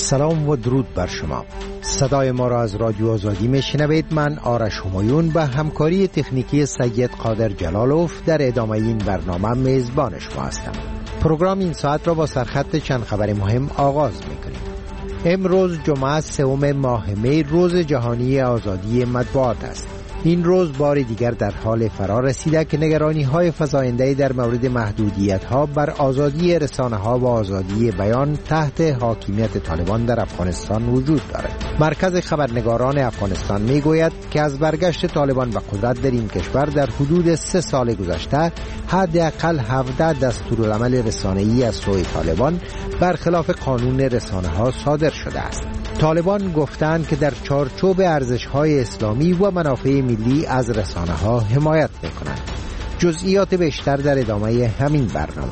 سلام و درود بر شما. صدای ما را از رادیو آزادی میشنوید. من آرش همایون به همکاری تکنیکی سید قادر جلالوف در ادامه این برنامه میزبان شما هستم. پروگرام این ساعت را با سرخط چند خبر مهم آغاز میکنیم. امروز جمعه 3 ماه می روز جهانی آزادی مطبوعات است. این روز بار دیگر در حال فرا رسیده که نگرانی‌های فزاینده در مورد محدودیت‌ها بر آزادی رسانه‌ها و آزادی بیان تحت حاکمیت طالبان در افغانستان وجود دارد. مرکز خبرنگاران افغانستان می‌گوید که از برگشت طالبان به قدرت در این کشور در حدود 3 سال گذشته حداقل 17 دستورالعمل رسانه‌ای از سوی طالبان برخلاف قانون رسانه‌ها صادر شده است. طالبان گفتند که در چارچوب ارزش‌های اسلامی و منافع ملی از رسانه‌ها حمایت می‌کنند. جزئیات بیشتر در ادامه همین برنامه.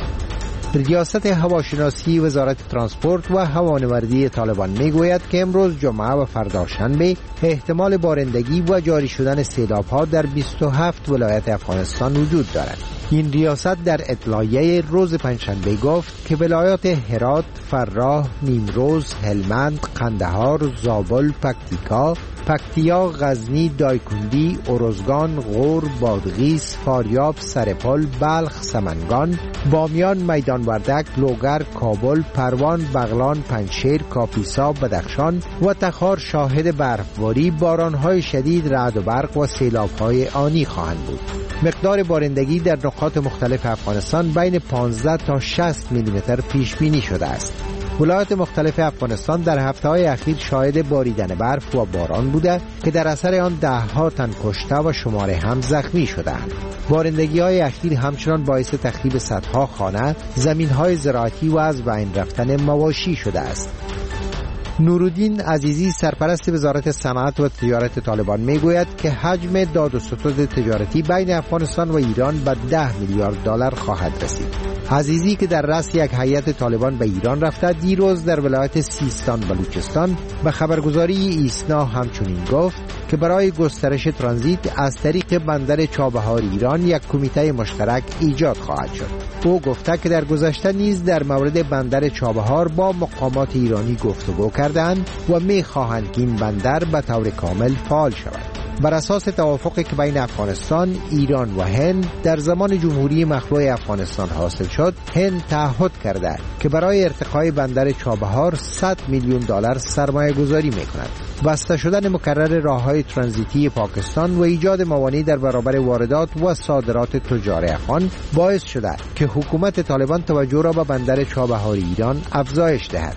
ریاست هواشناسی وزارت ترانسپورت و هوانوردی طالبان میگوید که امروز جمعه و فردا شنبه احتمال بارندگی و جاری شدن سیلاب‌ها در 27 ولایت افغانستان وجود دارد. این ریاست در اطلاعیه روز پنجشنبه گفت که ولایات هرات، فراه، نیمروز، هلمند، قندهار، زابل، پکتیا، غزنی، دایکندی، ارزگان، غور، بادغیس، فاریاب، سرپل، بلخ، سمنگان، بامیان، میدان وردک، لوگر، کابل، پروان، بغلان، پنجشیر، کاپیسا، بدخشان و تخار شاهد برفباری، بارانهای شدید، رعد و برق و سیلاب‌های آنی خواهند بود. مقدار بارندگی در نقاط مختلف افغانستان بین 15 تا 60 میلیمتر پیش بینی شده است. ولایات مختلف افغانستان در هفته‌های اخیر شاهد باریدن برف و باران بوده که در اثر آن ده‌ها تن کشته و شماره هم زخمی شدند. بارندگی‌های اخیر همچنان باعث تخریب صدها خانه، زمین‌های زراعتی و از بین رفتن مواشی شده است. نورالدین عزیزی سرپرست وزارت صنعت و تجارت طالبان میگوید که حجم داد و ستد تجارتی بین افغانستان و ایران به 10 میلیارد دلار خواهد رسید. عزیزی که در رأس یک هیئت طالبان به ایران رفته، دیروز در ولایت سیستان بلوچستان به خبرگزاری ایسنا همچنین گفت که برای گسترش ترانزیت از طریق بندر چابهار ایران یک کمیته مشترک ایجاد خواهد شد. او گفته که در گذشته نیز در مورد بندر چابهار با مقامات ایرانی گفتگو کردند و می‌خواهند که این بندر به طور کامل فعال شود. بر اساس توافقی که بین افغانستان، ایران و هند در زمان جمهوری مخلوع افغانستان حاصل شد، هند تعهد کرده که برای ارتقای بندر چابهار 100 میلیون دلار سرمایه گذاری می‌کند. بسته شدن مکرر راه‌های ترانزیتی پاکستان و ایجاد موانع در برابر واردات و صادرات تجار افغان باعث شده که حکومت طالبان توجه را به بندر چابهار ایران افزایش دهد.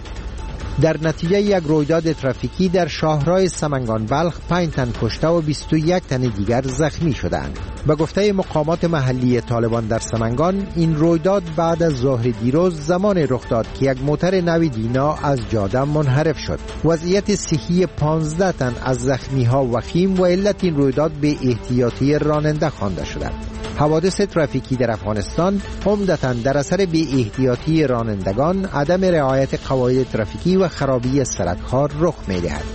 در نتیجه یک رویداد ترافیکی در شاهراه سمنگان بلخ 5 تن کشته و 21 تن دیگر زخمی شدند. به گفته مقامات محلی طالبان در سمنگان، این رویداد بعد از ظهر دیروز زمان رخ داد که یک موتر نوی دینا از جاده منحرف شد. وضعیت صحی 15 تن از زخمی‌ها وخیم و علت این رویداد به احتیاطی راننده خوانده شده. حوادث ترافیکی در افغانستان عمدتاً در اثر بی احتیاطی رانندگان، عدم رعایت قواعد ترافیکی و خرابی سرک‌ها رخ می‌دهد.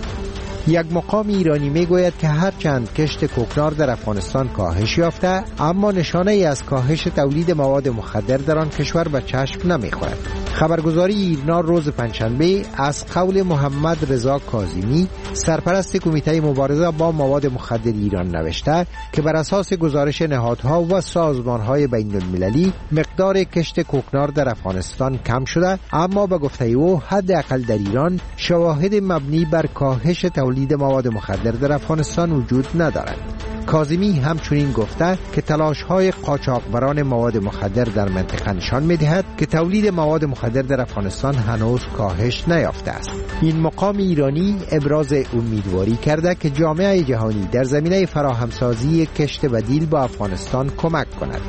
یک مقام ایرانی میگوید که هرچند کشت کوکنار در افغانستان کاهش یافته، اما نشانه ای از کاهش تولید مواد مخدر در آن کشور به چشم نمیخورد. خبرگزاری ایرنا روز پنجشنبه از قول محمد رضا کاظمی، سرپرست کمیته مبارزه با مواد مخدر ایران نوشته که بر اساس گزارش نهادها و سازمانهای بین المللی مقدار کشت کوکنار در افغانستان کم شده، اما به گفته او حداقل در ایران شواهد مبنی بر کاهش تولید مواد مخدر در افغانستان وجود ندارد. کاظمی همچنین گفته که تلاش‌های قاچاقبران مواد مخدر در منطقه نشان می‌دهد که تولید مواد مخدر در افغانستان هنوز کاهش نیافته است. این مقام ایرانی ابراز امیدواری کرده که جامعه جهانی در زمینه فراهمسازی کشت بدیل با افغانستان کمک کند.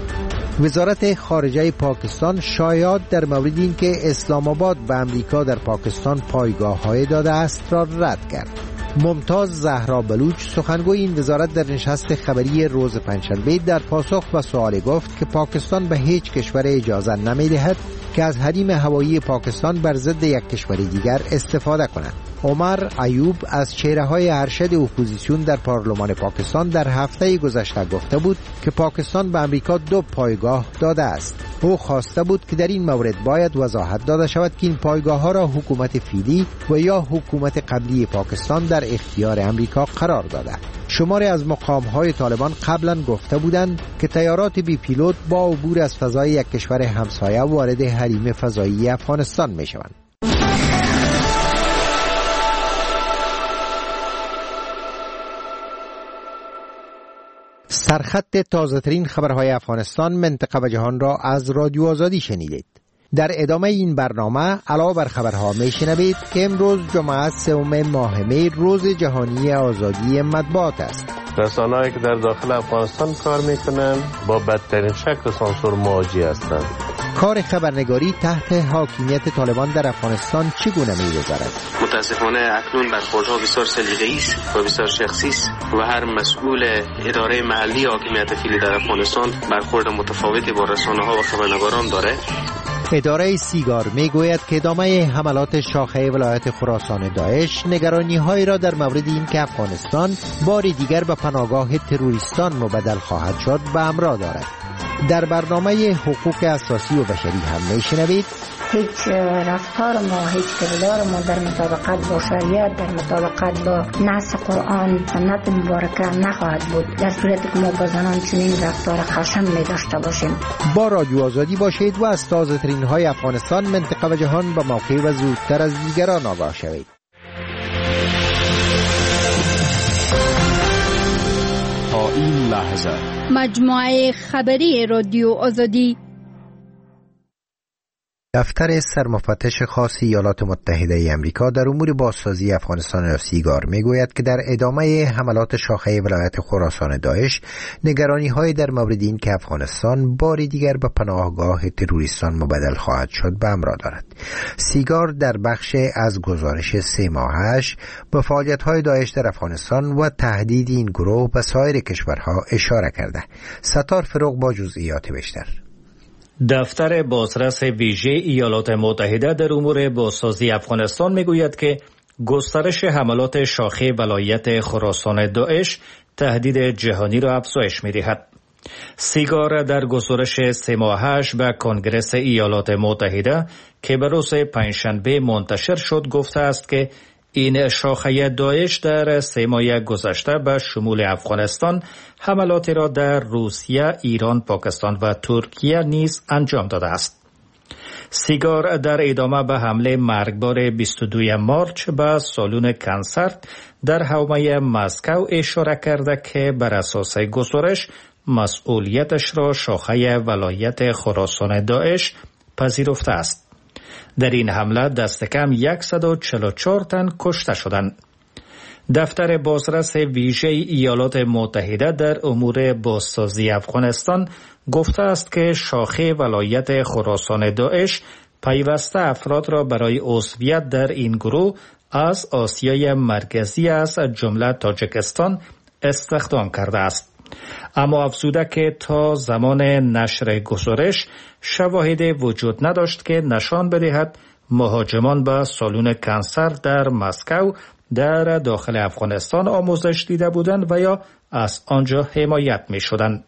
وزارت خارجه پاکستان شایعات در مورد این که اسلام آباد به امریکا در پاکستان پایگاه‌های داده است را رد کرد. ممتاز زهرا بلوچ سخنگوی این وزارت در نشست خبری روز پنجشنبه در پاسخ به سوال گفت که پاکستان به هیچ کشور اجازه نمی‌دهد که از حریم هوایی پاکستان بر ضد یک کشور دیگر استفاده کند. عمر ایوب از چهره‌های ارشد اپوزیسیون در پارلمان پاکستان در هفته گذشته گفته بود که پاکستان به امریکا 2 پایگاه داده است. او خواسته بود که در این مورد باید وضاحت داده شود که این پایگاه‌ها را حکومت فعلی و یا حکومت قبلی پاکستان در اختیار امریکا قرار داده. شماری از مقام‌های طالبان قبلا گفته بودند که طیارات بی پیلوت با عبور از فضای یک کشور همسایه وارد حریم فضایی افغانستان می‌شوند. سرخط تازه‌ترین خبرهای افغانستان، منطقه و جهان را از رادیو آزادی شنیدید. در ادامه این برنامه علاوه بر خبرها میشنوید که امروز جمعه 3 ماه می روز جهانی آزادی مطبوعات است. رسانه‌ای که در داخل افغانستان کار میکنن با بدترین شکل سانسور مواجه هستند. کار خبرنگاری تحت حاکمیت طالبان در افغانستان چگونه می‌گذرد؟ متاسفانه اکنون برخوردها بسیار سلیقه‌ای است و بسیار شخصی است و هر مسئول اداره محلی حاکمیت فعلی در افغانستان برخورد متفاوتی با رسانه‌ها و خبرنگاران داره. اداره سیگار میگوید که ادامه حملات شاخه ولایت خراسان داعش نگرانی‌هایی را در مورد اینکه افغانستان بار دیگر به پناهگاه تروریستان مبدل خواهد شد به همراه دارد. در برنامه حقوق اساسی و بشری هم میشنوید هیچ رفتار ما، هیچ کردار ما در مطابقت با شریعت، در مطابقت با نص قرآن سنت مبارکه نخواهد بود در صورتی که ما با زنان چنین رفتار خشن می داشته باشیم. با رادیو آزادی باشید و از تازه‌ترین های افغانستان، منطقه و جهان به موقع و زودتر از دیگران آگاه شوید. تا این لحظه مجموعه خبری رادیو آزادی. دفتر سرمفتش خاص ایالات متحده ای آمریکا در امور بازسازی افغانستان سیگار میگوید که در ادامه حملات شاخه ولایت خراسان داعش نگرانی‌های در مورد این که افغانستان باری دیگر به پناهگاه تروریستان مبدل خواهد شد به همراه دارد. سیگار در بخش از گزارش 3 ماهش به فعالیت‌های داعش در افغانستان و تهدید این گروه به سایر کشورها اشاره کرده. ستار فروغ با جزئیات بیشتر. دفتر بازرس ویژه ایالات متحده در امور بازسازی افغانستان میگوید که گسترش حملات شاخه ولایت خراسان داعش تهدید جهانی را افزایش می‌دهد. سیگار در گزارش 3 ماهش به کنگره ایالات متحده که به روز پنجشنبه منتشر شد گفته است که این شاخه داعش در 3 ماه گذشته به شمول افغانستان حملاتی را در روسیه، ایران، پاکستان و ترکیه نیز انجام داده است. سیگار در ادامه به حمله مرگبار 22 مارچ به سالن کنسرت در حومه مسکو اشاره کرده که بر اساس گزارش مسئولیتش را شاخه ولایت خراسان داعش پذیرفته است. در این حمله دست کم 144 تن کشته شدند. دفتر بازرس ویژه ایالات متحده در امور بازسازی افغانستان گفته است که شاخه ولایت خراسان داعش پیوسته افراد را برای عضویت در این گروه از آسیای مرکزی از جمله تاجیکستان استخدام کرده است. اما افزوده که تا زمان نشر گزارش شواهدی وجود نداشت که نشان بدهد مهاجمان به سالن کنسرت در مسکو در داخل افغانستان آموزش دیده بودند و یا از آنجا حمایت می شدند.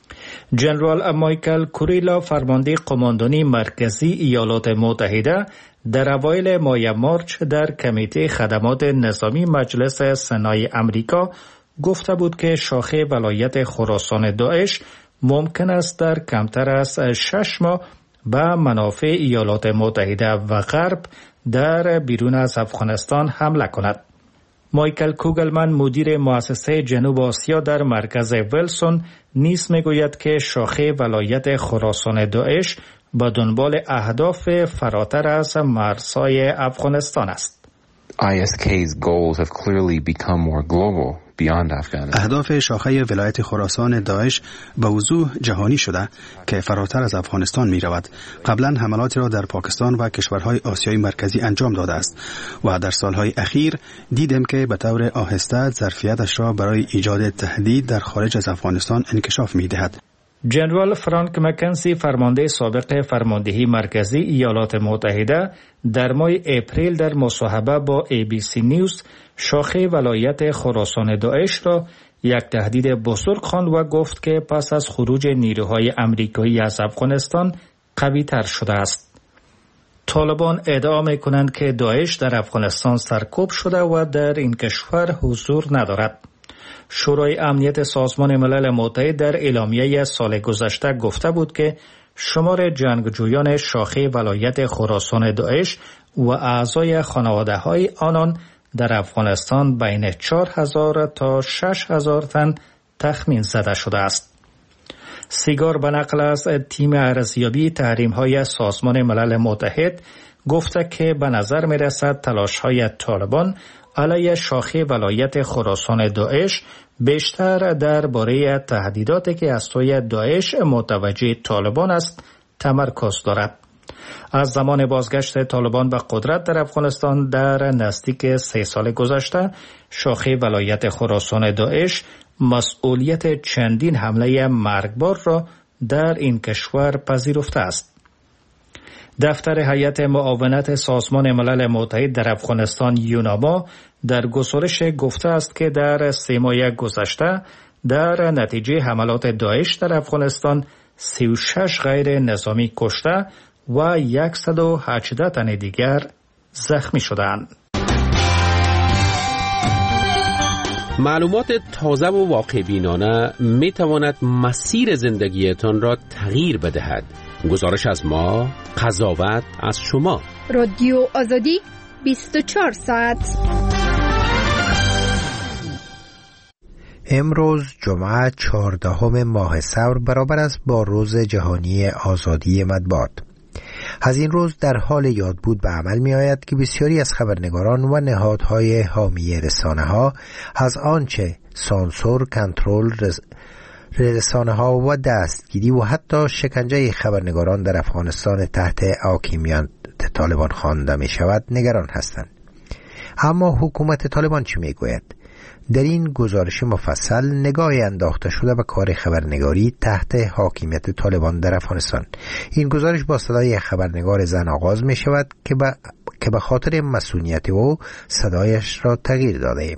جنرال مایکل کوریلا، فرمانده قماندانی مرکزی ایالات متحده، در اوایل ماه مارچ در کمیته خدمات نظامی مجلس سنای امریکا گفته بود که شاخه ولایت خراسان داعش ممکن است در کمتر از 6 ماه به منافع ایالات متحده و غرب در بیرون از افغانستان حمله کند. مایکل کوگلمن، مدیر مؤسسه جنوب آسیا در مرکز ویلسون، نیز میگوید که شاخه ولایت خراسان داعش به دنبال اهداف فراتر از مرزهای افغانستان است. ISK's goals have clearly become more global beyond Afghanistan. اهداف شاخه ولایت خراسان داعش به وضوح جهانی شده که فراتر از افغانستان می رود. قبلا حملاتی را در پاکستان و کشورهای آسیای مرکزی انجام داده است و در سالهای اخیر دیدیم که به طور آهسته ظرفیتش را برای ایجاد تهدید در خارج از افغانستان انکشاف می دهد. جنرال فرانک مکنسی، فرمانده سابق فرماندهی مرکزی ایالات متحده، در ماه اپریل در مصاحبه با ABC نیوز شاخه ولایت خراسان داعش را یک تهدید بزرگ خواند و گفت که پس از خروج نیروهای امریکایی از افغانستان قوی تر شده است. طالبان ادعا می کنند که داعش در افغانستان سرکوب شده و در این کشور حضور ندارد. شورای امنیت سازمان ملل متحد در اعلامیه سال گذشته گفته بود که شمار جنگجویان شاخه ولایت خراسان داعش و اعضای خانواده های آنان در افغانستان بین 4000 تا 6000 تن تخمین زده شده است. سیگار به نقل از تیم ارزیابی تحریم‌های سازمان ملل متحد گفته که به نظر می‌رسد تلاش‌های طالبان علیه شاخه ولایت خراسان داعش بیشتر درباره تهدیداتی که از سوی داعش متوجه طالبان است تمرکز دارد. از زمان بازگشت طالبان به قدرت در افغانستان در نزدیک 3 سال گذشته، شاخه ولایت خراسان داعش مسئولیت چندین حمله مرگبار را در این کشور پذیرفته است. دفتر هیئت معاونت سازمان ملل متحد در افغانستان یوناما در گزارش گفته است که در 3 ماه گذشته در نتیجه حملات داعش در افغانستان 36 غیر نظامی کشته و 118 تن دیگر زخمی شدند. معلومات تازه و واقع بینانه می تواند مسیر زندگیتان را تغییر بدهد. گزارش از ما، قضاوت از شما. رادیو آزادی 24 ساعت. امروز جمعه 14 ماه ثور برابر است با روز جهانی آزادی مطبوعات. از این روز در حال یادبود به عمل می آید که بسیاری از خبرنگاران و نهادهای حامی رسانه ها از آنچه سانسور، کنترل رسانه ها و دستگیری و حتی شکنجه خبرنگاران در افغانستان تحت حاکمیت طالبان خوانده می شود نگران هستند. اما حکومت طالبان چه می گوید؟ در این گزارش مفصل نگاهی انداخته شده به کار خبرنگاری تحت حاکمیت طالبان در افغانستان. این گزارش با صدای خبرنگار زن آغاز می شود که به خاطر مسئولیت او صدایش را تغییر داده ایم.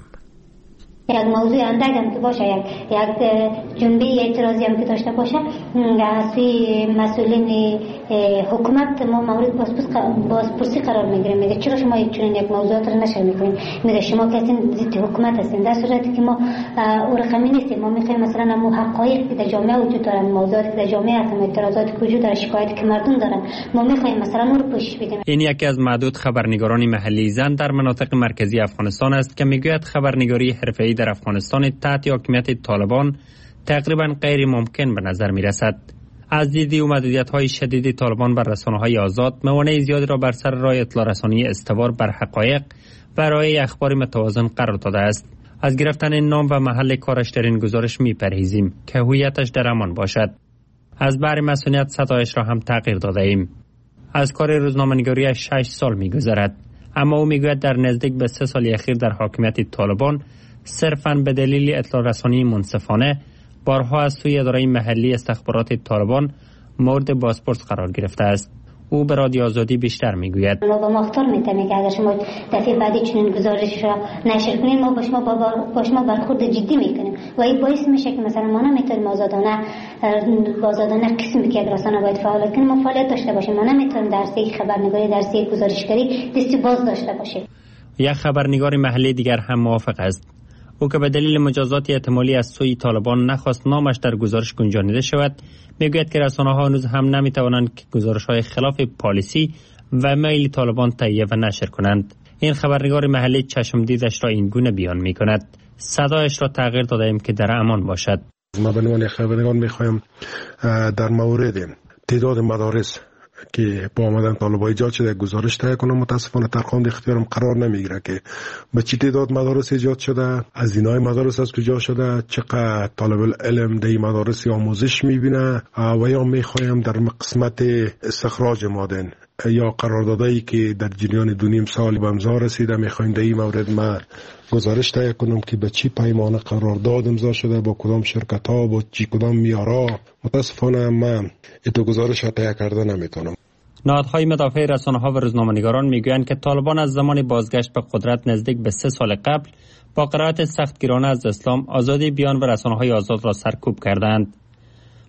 یک موضوع اندک هم که باشه، یک جنبه اعتراضی هم که داشته باشه، از سوی مسئولین حکومت ما مورد بازپرسی قرار میگیریم. میگه چرا شما چنین یک موضوعات رو نشر میکنید؟ میگه شما که ضد حکومت هستین، در صورتی که ما او رقمی نیستیم. ما میخوایم مثلا همون حقایق که در جامعه وجود دارن، موضوعاتی که در جامعه هستن، اعتراضاتی که وجود داره، شکایتی که مردم دارن، ما میخوایم مثلا اون رو پوشش بدیم. این یکی از معدود خبرنگاران محلی زن در مناطق مرکزی افغانستان است که میگوید خبرنگاری حرفه‌ای در افغانستان تحت حاکمیت طالبان تقریبا غیر ممکن به نظر می رسد. از دید و محدودیت‌های شدید طالبان بر رسانه‌های آزاد، موانع زیادی را بر سر راه اطلاع رسانی استوار بر حقایق و ارائه اخبار متوازن قرار داده است. از گرفتن نام و محل کارش در این گزارش می پرهیزیم که هویتش در امان باشد. از بحر مسئولیت صدایش را هم تغییر داده ایم. از کار روزنامه‌نگاری 6 سال می گذرد، اما او میگوید در نزدیک به 3 سال اخیر در حاکمیت طالبان صرفاً به دلیل اطلاع رسانی منصفانه بارها از سوی اداره محلی استخبارات طالبان مورد بازپرس قرار گرفته است. او به رادیو آزادی بیشتر میگوید: ما با مختار میتونیم که اگر شما دفعه بعدی چنین گزارشی را نشر کنید، ما با شما برخورد جدی میکنیم و این باعث میشه که مثلا ما نمیتونیم آزادانه قسمی که رسانه باید فعالیت کنیم، ما فعالیت داشته باشیم. ما نمیتونیم درسی خبرنگاری، درسی گزارشگری دستی باز داشته باشیم. یک خبرنگار محلی دیگر هم موافق است. او که به دلیل مجازات احتمالی از سوی طالبان نخواست نامش در گزارش گنجانیده شود، میگوید که رسانه‌ها هنوز هم نمیتوانند که گزارش‌های خلاف پالیسی و میل طالبان تهیه و نشر کنند. این خبرنگار محلی چشمدیدش را این گونه بیان میکند: صدایش را تغییر دادیم که در امان باشد. ما به عنوان خبرنگار میخوایم در مورد تعداد مدارس که با آمدن طالبان ایجاد شده گزارش تهیه کنم. متاسفانه در خوند اختیارم قرار نمیگیره که به چه تعداد مدارس ایجاد شده، از اینای مدارس از کجا شده، چقدر طالب العلم در مدارس آموزش میبینه و یا میخوایم در قسمت استخراج مادن یا قراردادایی که در جریان 2.5 سال به امضا رسیده، میخوایم در این مورد ما گزارش تهیه کنم که به چی پیمانه قرارداد امضا شده، با کدام شرکت ها، با چی کدام میارا. متاسفانه من این گزارش تهیه کرده نمیتونم. نهادهای مدافع رسانه‌ها و روزنامه‌نگاران میگویند که طالبان از زمان بازگشت به قدرت نزدیک به 3 سال قبل با قرائت سختگیرانه از اسلام، آزادی بیان و رسانه‌های آزاد را سرکوب کردند.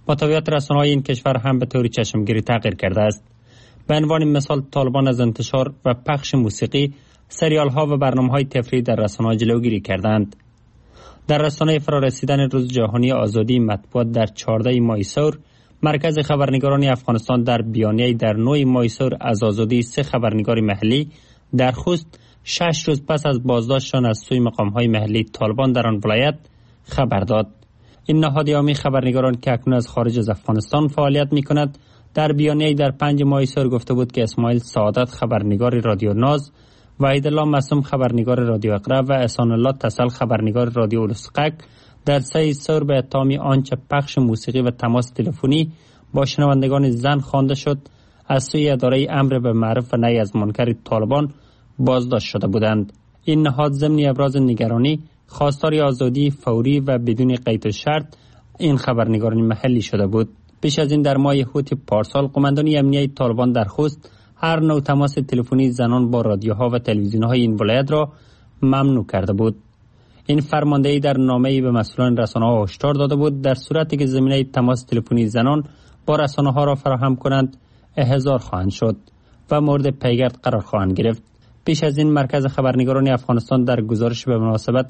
محتویات رسانه‌های این کشور هم به طور چشمگیری تغییر کرده است. به عنوان مثال طالبان از انتشار و پخش موسیقی، سریال ها و برنامه‌های تفریحی در رسانه‌ها جلوگیری کردند. در رسانه فرارسیدن روز جهانی آزادی مطبوعات در 14 ماه سور، مرکز خبرنگاران افغانستان در بیانیه‌ای در 9 ماه سور از آزادی 3 خبرنگار محلی در خوست 6 روز پس از بازداشتشان از سوی مقام‌های محلی طالبان در آن ولایت خبر داد. این نهاد یامی خبرنگاران که اکنون از خارج از افغانستان فعالیت می‌کند در بیانیه‌ای در 5 ماه سور گفته بود که اسماعیل سعادت خبرنگار رادیو ناز، وحیدالله معصوم خبرنگار رادیو اقرا و احسان الله تسل خبرنگار رادیو الاسقک در 3 سور به اتهام آنچه پخش موسیقی و تماس تلفنی با شنوندگان زن خوانده شد از سوی اداره امر به معروف و نهی از منکر طالبان بازداشت شده بودند. این نهاد ضمن ابراز نگرانی خواستار آزادی فوری و بدون قید و شرط این خبرنگاران محلی شده بود. پیش از این در ماه هوت پارسال قماندانی امنیتی طالبان در خوست هر نوع تماس تلفنی زنان با رادیوها و تلویزیون‌های این ولایت را ممنوع کرده بود. این فرماندهی در نامه‌ای به مسئولان رسانه‌ها هشدار داده بود در صورتی که زمینه تماس تلفنی زنان با رسانه‌ها را فراهم کنند احضار خواهند شد و مورد پیگرد قرار خواهند گرفت. پیش از این مرکز خبرنگاران افغانستان در گزارش به مناسبت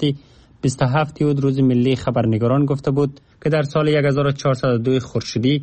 27 اود روز ملی خبرنگاران گفته بود که در سال 1402 خورشیدی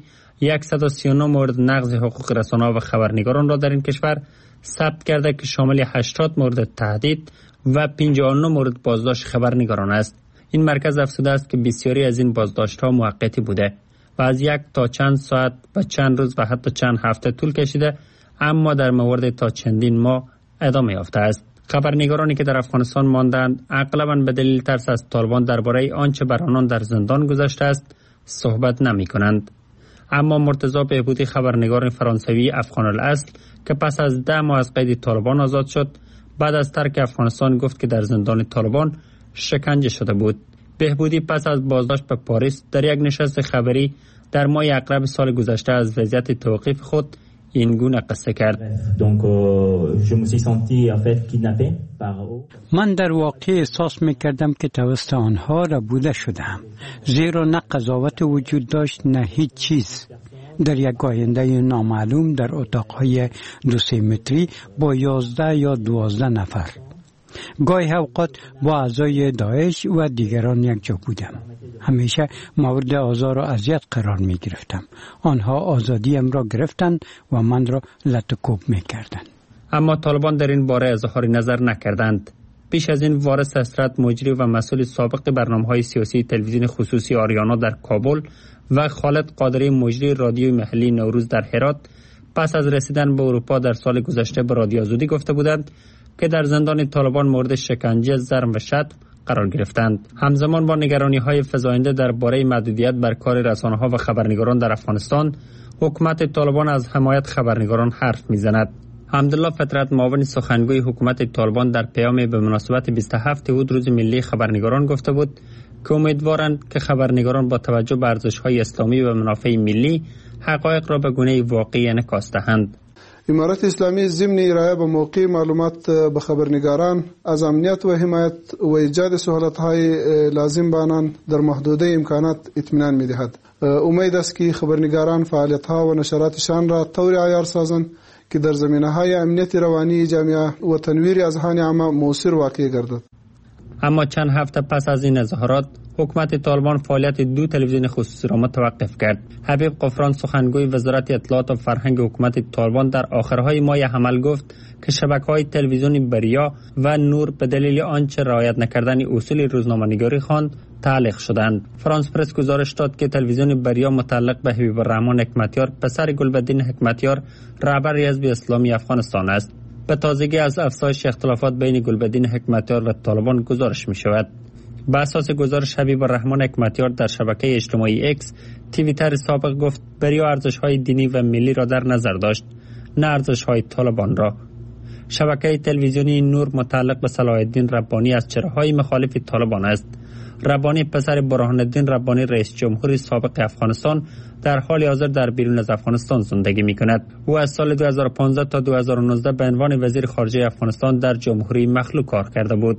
139 مورد نقض حقوق رسانه‌ها و خبرنگاران را در این کشور ثبت کرده که شامل 80 مورد تهدید و 59 مورد بازداشت خبرنگاران است. این مرکز افزوده است که بسیاری از این بازداشت‌ها موقتی بوده و از 1 تا چند ساعت و چند روز و حتی چند هفته طول کشیده، اما در موارد تا چندین ماه ادامه یافته است. خبرنگارانی که در افغانستان ماندند اغلباً به دلیل ترس از طالبان درباره آنچه بر آنان در زندان گذشته است صحبت نمی‌کنند. اما مرتضی بهبودی خبرنگار فرانسوی افغان الاصل که پس از 10 ماه از قید طالبان آزاد شد، بعد از ترک افغانستان گفت که در زندان طالبان شکنجه شده بود. بهبودی پس از بازداشت به پاریس در یک نشست خبری در ماه اغرب سال گذشته از وضعیت توقیف خود این گونه قصه کرد. من در واقع احساس می‌کردم که توسط آنها ربوده شدم، زیرا نه قضاوت وجود داشت نه هیچ چیز. در یک آینده نامعلوم در اتاق‌های 2 متری با 11 یا 12 نفر. گاهی اوقات با اعضای داعش و دیگران یک جا بودم. همیشه مورد آزار و اذیت قرار می گرفتم. آنها آزادیم را گرفتند و من را لطکوب می کردند. اما طالبان در این باره اظهار نظر نکردند. پیش از این وارث اسرت مجری و مسئول سابق برنامه‌های سیاسی تلویزیون خصوصی آریانا در کابل و خالد قادری مجری رادیوی محلی نوروز در هرات پس از رسیدن به اروپا در سال گذشته به رادیو آزادی گفته بودند که در زندان طالبان مورد شکنجه، ضرب و شتم قرار گرفتند. همزمان با نگرانی‌های فزاینده درباره محدودیت بر کار رسانه‌ها و خبرنگاران در افغانستان، حکومت طالبان از حمایت خبرنگاران حرف می‌زند. حمدالله فطرت معاون سخنگوی حکومت طالبان در پیامی به مناسبت 27 اود روز ملی خبرنگاران گفته بود که امیدوارند که خبرنگاران با توجه به ارزش‌های اسلامی و منافع ملی حقایق را به گونه واقعی انعکاس دهند. امارت اسلامی ضمن ارائه به موقع معلومات به خبرنگاران از امنیت و حمایت و ایجاد سهولت‌های لازم به آنان در محدوده امکانات اطمینان می‌دهد. امید است که خبرنگاران فعالیت‌ها و نشراتشان را طور عیار سازند که در زمینه‌های امنیت روانی جامعه و تنویر اذهان عامه مؤثر واقع گردد. اما چند هفته پس از این اظهارات حکومت طالبان فعالیت 2 تلویزیون خصوصی را متوقف کرد. حبیب قفران سخنگوی وزارت اطلاعات و فرهنگ حکومت طالبان در آخرهای ماه حمل گفت که شبکه‌های تلویزیون بریا و نور به دلیل آنچه رعایت نکردن اصول روزنامه‌نگاری خواند تعلیق شدند. فرانس پرس گزارش داد که تلویزیون بریا متعلق به حبیب الرحمن حکمتیار پسر گلبدین حکمتیار رهبر حزب اسلامی افغانستان است. به تازگی از افزایش اختلافات بین گلبدین حکمتیار و طالبان گزارش می شود. به اساس گزارش حبیب الرحمن حکمتیار در شبکه اجتماعی اکس توییتر سابق گفت بریا ارزش‌های دینی و ملی را در نظر داشت، نه ارزش‌های طالبان را. شبکه تلویزیونی نور متعلق به صلاح الدین ربانی از چهره‌های مخالف طالبان است. ربانی پسر برهان الدین ربانی رئیس جمهور سابق افغانستان در حال حاضر در بیرون از افغانستان زندگی می‌کند. او از سال 2015 تا 2019 به عنوان وزیر خارجه افغانستان در جمهوری مخلوع کار کرده بود.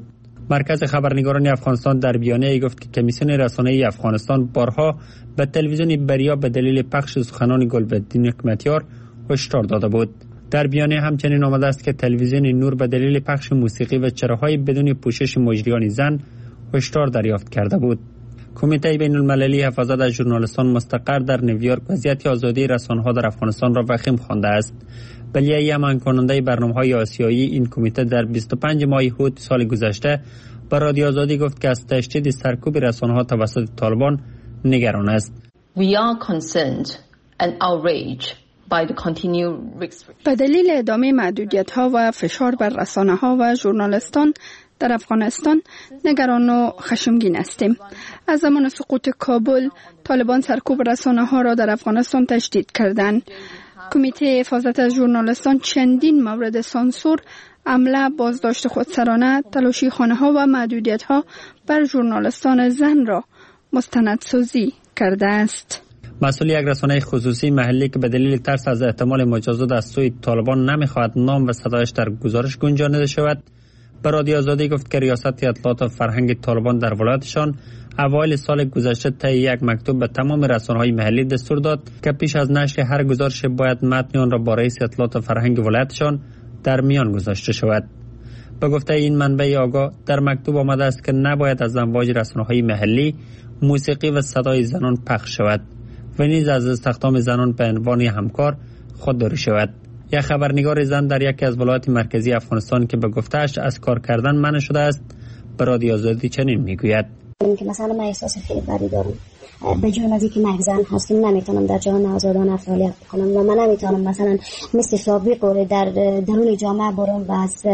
مرکز خبرنگاران افغانستان در بیانیه گفت که کمیسیون رسانه‌ای افغانستان بارها به تلویزیون بریا به دلیل پخش سخنان گلبدین حکمتیار هشدار داده بود. در بیانیه همچنین آمده است که تلویزیون نور به دلیل پخش موسیقی و چراهای بدون پوشش مجریان زن هشدار دریافت کرده بود. کمیته بین المللی حفاظت از ژورنالیستان مستقر در نیویورک وضعیت آزادی رسانه‌ها در افغانستان را وخیم خوانده است. بلیه امین کننده برنامه‌های آسیایی این کمیته در 25 ماه هوت سال گذشته به رادیو آزادی گفت که از تشدید سرکوب رسانه‌ها توسط طالبان نگران است. We are concerned and outraged by the continued به دلیل ادامه محدودیت‌ها و فشار بر رسانه‌ها و ژورنالیستان در افغانستان نگران و خشمگین هستیم. از زمان سقوط کابل طالبان سرکوب رسانه‌ها را در افغانستان تشدید کردند. کمیته حفاظت از ژورنالیستان چندین مورد سانسور، حمله، بازداشت خودسرانه، تلاشی خانه‌ها و محدودیت‌ها بر ژورنالیستان زن را مستندسازی کرده است. مسئول یک رسانه خصوصی محلی که به دلیل ترس از احتمال مجازات از سوی طالبان نمی‌خواهد نام و صدایش در گزارش گنجانیده شود، به رادیو آزادی گفت که ریاست اطلاعات و فرهنگ طالبان در ولایتشان اوایل سال گذشته طی یک مکتوب به تمام رسانه‌های محلی دستور داد که پیش از نشر هر گزارش باید متن آن را با رئیس اطلاعات و فرهنگ ولایتشان در میان گذاشته شود. به گفته این منبع آگاه در مکتوب آمده است که نباید از امواج رسانه‌های محلی موسیقی و صدای زنان پخش شود و نیز از استخدام زنان به عنوان همکار خودداری شود. یک خبرنگار زن در یکی از ولایات مرکزی افغانستان که به گفته‌اش از کار کردن منع شده است به رادیو آزادی چنین میگوید: که مثلا من احساس خیلی بدی دارم به جون از اینکه من زن هستم نمیتونم در جهان آزادانه فعالیت بکنم و من نمیتونم مثلا مثل سابق در درون جامعه برم و از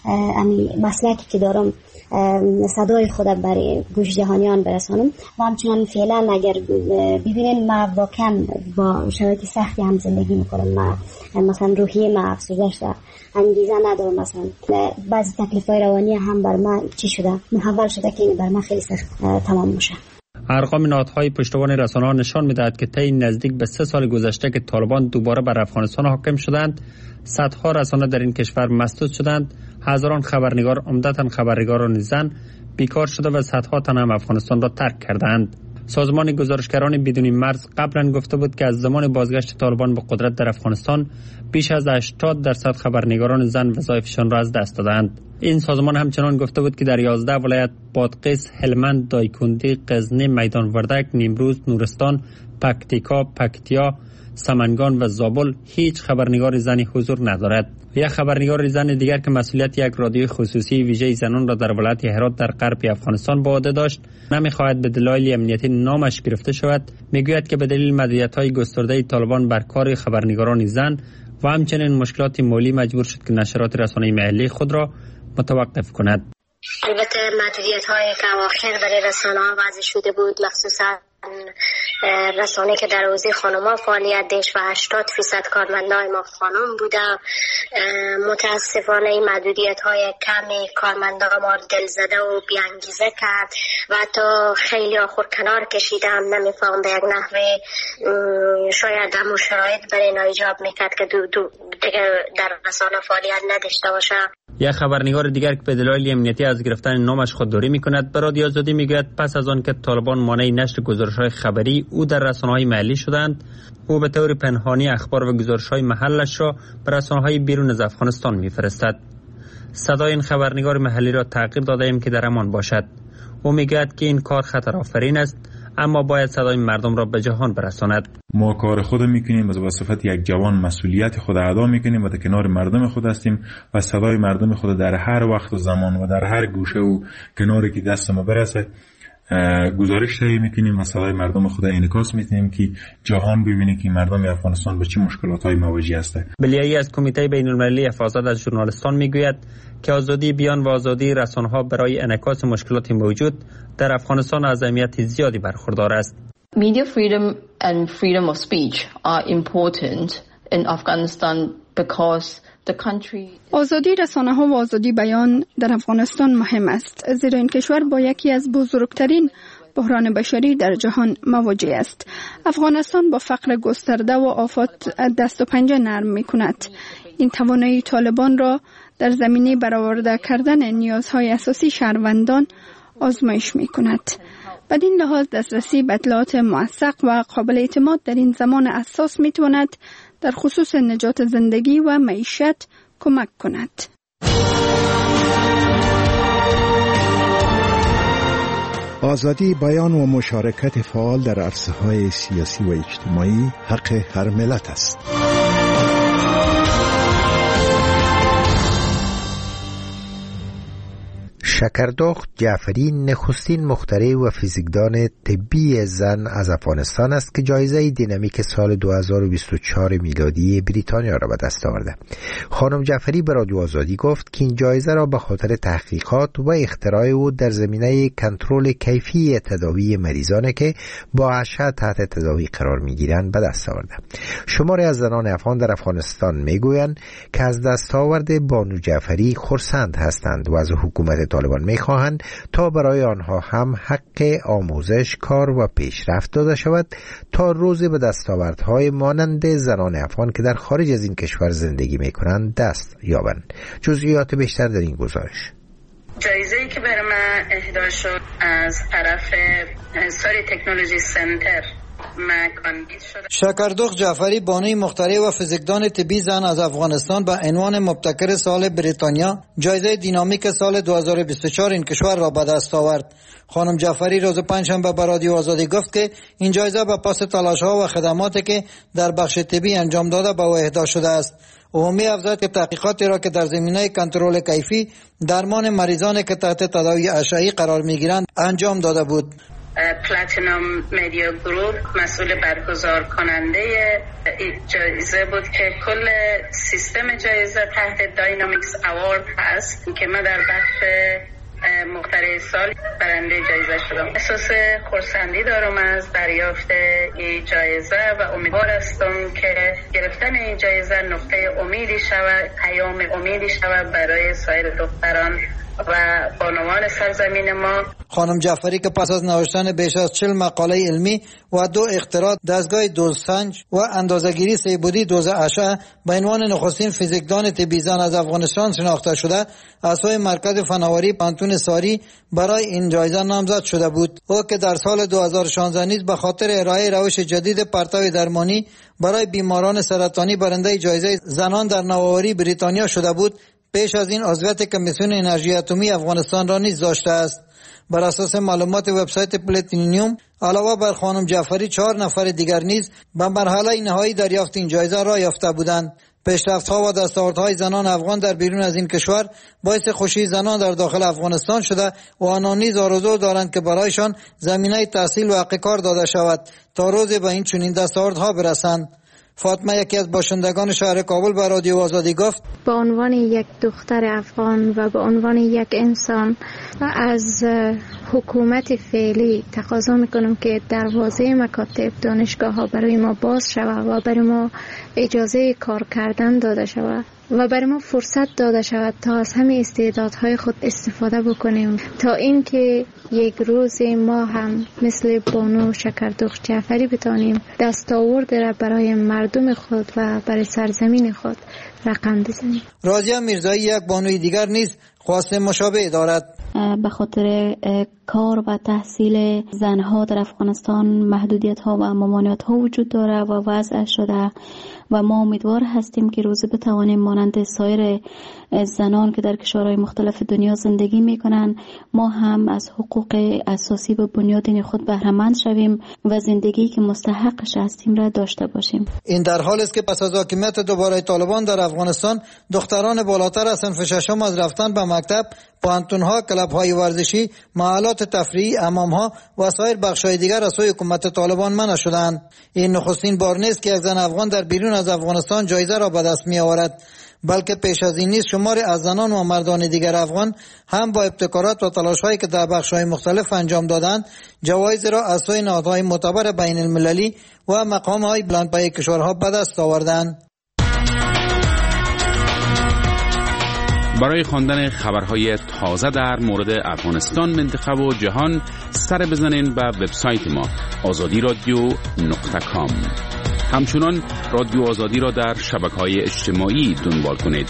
مسلکی که دارم صدای خودم برای گوش جهانیان برسانم. و همچنان فعلا اگر ببینین من واقعا با شرایط سختی هم زندگی میکنم. من مثلا روحیه من افسرده شده، انگیزه ندارم، مثلا بعضی تکلیف‌های روانی هم بر من چی شده محول شده که بر من خیلی سخت تمام میشه. ارقام نهادهای پشتوانه رسانه‌ها نشان می‌دهد که طی نزدیک به 3 سال گذشته که طالبان دوباره بر افغانستان حاکم شدند، صدها رسانه در این کشور مسدود شدند، هزاران خبرنگار، عمدتاً خبرنگاران زن، بیکار شده و صدها تن هم افغانستان را ترک کردند. سازمان گزارشگران بدون مرز قبلا گفته بود که از زمان بازگشت طالبان به قدرت در افغانستان بیش از 80% خبرنگاران زن وظایفشان را از دست دادند. این سازمان همچنان گفته بود که در 11 ولایت بادغیس، هلمند، دایکندی، غزنی، میدان وردک، نیمروز، نورستان، پکتیکا، پکتیا، سمنگان و زابل هیچ خبرنگار زنی حضور ندارد. یک خبرنگار زن دیگر که مسئولیت یک رادیوی خصوصی ویژه زنان را در ولایت هرات در غرب افغانستان به عهده داشت، نمی‌خواهد به دلایل امنیتی نامش گرفته شود. میگوید که به دلیل محدودیت‌های گسترده طالبان بر کار خبرنگاران زن و همچنین مشکلات مالی مجبور شد که نشرات رسانه‌ای محلی خود را متوقف کند. البته محدودیت‌های که اواخر برای رسانه‌ها وضع شده بود، مخصوصاً رسانه که در حوزه خانم‌ها فعالیت داشت و 80% کارمندای ما خانم بوده. متاسفانه این محدودیت‌های کمی کارمندا ما دلزده و بی‌انگیزه کرد و حتی خیلی آخر کنار کشیدم. نمی‌فهم به یک نحوه شاید هم شرایط برای اینا ایجاب میکرد که دیگه در رسانه فعالیت نداشته باشه. یک خبرنگار دیگر که به دلایل امنیتی از گرفتن نامش خودداری میکند به رادیو آزادی میگوید پس از آن که طالبان مانع نشر گزارش‌های خبری او در رسانه‌های محلی شدند، او به طور پنهانی اخبار و گزارش‌های محلش را به رسانه‌های بیرون از افغانستان میفرستد. صدای این خبرنگار محلی را تغییر داده‌ایم که در امان باشد. او میگوید که این کار خطرآفرین است، اما باید صدای مردم را به جهان برساند. ما کار خود میکنیم و به صفت یک جوان مسئولیت خود ادا میکنیم و در کنار مردم خود هستیم و صدای مردم خود در هر وقت و زمان و در هر گوشه و کناری که دست ما برسه گزارش تهیه میکنیم و صدای مردم خود انعکاس میکنیم که جهان ببینه که مردم افغانستان به چه مشکلات‌های مواجه هستند. بلیایی از کمیته بین‌المللی حفاظت از ژورنالیستان میگوید که آزادی بیان و آزادی رسانه‌ها برای انعکاس مشکلات موجود در افغانستان از اهمیت زیادی برخوردار است. Media freedom and freedom of speech are important in Afghanistan because آزادی رسانه‌ها و آزادی بیان در افغانستان مهم است، زیرا این کشور با یکی از بزرگترین بحران بشری در جهان مواجه است. افغانستان با فقر گسترده و آفات دست و پنجه نرم می کند. این توانایی طالبان را در زمینه برآورده کردن نیازهای اساسی شهروندان آزمایش می کند. بدین لحاظ دسترسی به اطلاعات موثق و قابل اعتماد در این زمان حساس می تواند در خصوص نجات زندگی و معیشت کمک کند. آزادی بیان و مشارکت فعال در عرصه‌های سیاسی و اجتماعی حق هر ملت است. شکردخت جعفری نخستین مخترع و فیزیکدان طبی زن از افغانستان است که جایزه دینامیک سال 2024 میلادی بریتانیا را به دست آورده. خانم جعفری به رادیو آزادی گفت که این جایزه را به خاطر تحقیقات و اختراع او در زمینه کنترل کیفی تداوی مریضانی که با اشعه تحت تداوی قرار میگیرند به دست آورده. شماری از زنان افغان در افغانستان میگویند که از دستاورد بانو جعفری خرسند هستند و از حکومت طالبان میخواهند تا برای آنها هم حق آموزش، کار و پیشرفت داده شود تا روزی به دستاوردهای مانند زنان افغان که در خارج از این کشور زندگی میکنند دست یابند. جزئیات بیشتر در این گزارش. جایزه‌ای که برای من اهدا شد از طرف ساری تکنولوژی سنتر شکردخت جعفری بانوی مخترع و فیزیکدان طبی زن از افغانستان به عنوان مبتکر سال بریتانیا جایزه دینامیک سال 2024 این کشور را به دست آورد. خانم جعفری روز پنجشنبه به رادیو آزادی گفت که این جایزه به پاس تلاش‌ها و خدماتی که در بخش طبی انجام داده به او اهدا شده است. او می‌افزاید که تحقیقاتی را که در زمینه کنترل کیفی درمان مریضانی که تحت تداوی اشعه‌ای قرار می‌گیرند انجام داده بود. پلاتینوم مدیا گروپ مسئول برگزار کننده جایزه بود که کل سیستم جایزه تحت داینامیکس اوارد هست که من در بخش مخترع سال برنده جایزه شدم. احساس خرسندی دارم از دریافت این جایزه و امیدوار هستم که گرفتن این جایزه نقطه امیدی شود، پیام امیدی شود برای سایر دختران و بانوان سرزمین ما. خانم جعفری که پس از نوشتن بیش از 40 مقاله علمی و 2 اختراع، دستگاه دوزسنج و اندازه‌گیری سه‌بعدی دوز اشعه به عنوان نخستین فیزیکدان طبی زن از افغانستان شناخته شده، از سوی مرکز فناوری پانتون ساری برای این جایزه نامزد شده بود. او که در سال 2016 نیز به خاطر ارائه روش جدید پرتو درمانی برای بیماران سرطانی برنده جایزه زنان در نوآوری بریتانیا شده بود، پیش از این عضویت کمیسیون انرژی اتمی افغانستان را نیز داشته است. بر اساس معلومات وبسایت پلاتینیوم، علاوه بر خانم جعفری 4 نفر دیگر نیز به مرحله نهایی دریافت این جایزه را یافته بودند. پیشرفت‌ها و دستاوردهای زنان افغان در بیرون از این کشور باعث خوشی زنان در داخل افغانستان شده و آنان نیز آرزو دارند که برایشان زمینه تحصیل و حق کار داده شود تا روزی به این چنین دستاوردها برسند. فاطمه یکی از باشندگان شهر کابل به رادیو آزادی گفت: به عنوان یک دختر افغان و به عنوان یک انسان از حکومت فعلی تقاضا میکنم که دروازه مکاتب دانشگاه ها برای ما باز شود و برای ما اجازه کار کردن داده شود و برای ما فرصت داده شود تا از همه استعدادهای خود استفاده بکنیم تا اینکه یک روز ما هم مثل بانو شکردخت جعفری بتانیم دستاورد را برای مردم خود و برای سرزمین خود رقم بزنیم. راضیه میرزایی یک بانوی دیگر نیز خواست مشابه دارد. به خاطر کار و تحصیل زنها در افغانستان محدودیت ها و ممانعت ها وجود داره و وضع شده و ما امیدوار هستیم که روزی بتوانیم مانند سایر زنان که در کشورهای مختلف دنیا زندگی میکنن ما هم از حقوق اساسی و بنیادین خود بهره مند شویم و زندگی که مستحقش هستیم را داشته باشیم. این در حالی است که پس از حاکمیت دوباره طالبان در افغانستان دختران بالاتر از صنف ششم از رفتن به مکتب، پانتون‌ها، کلب‌های ورزشی، محلات تفریحی، حمام‌ها و سایر بخش‌های دیگر از سوی حکومت طالبان منع شدند. این نخستین بار نیست که یک زن افغان در بیرون از افغانستان جایزه را به دست می‌آورد، بلکه پیش از این نیز شماری از زنان و مردان دیگر افغان هم با ابتکارات و تلاش‌هایی که در بخش‌های مختلف انجام دادند جوایز را از سوی نهادهای معتبر بین المللی و مقام‌های بلندپایه کشورها به دست آوردند. برای خواندن خبرهای تازه در مورد افغانستان، منطقه و جهان سر بزنین به وبسایت ما azadi.radio.com. همچنان رادیو آزادی را در شبکه‌های اجتماعی دنبال کنید.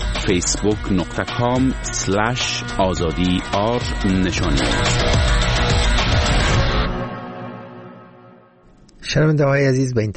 facebook.com/azadi_r نشان. شنونده‌های عزیز، به این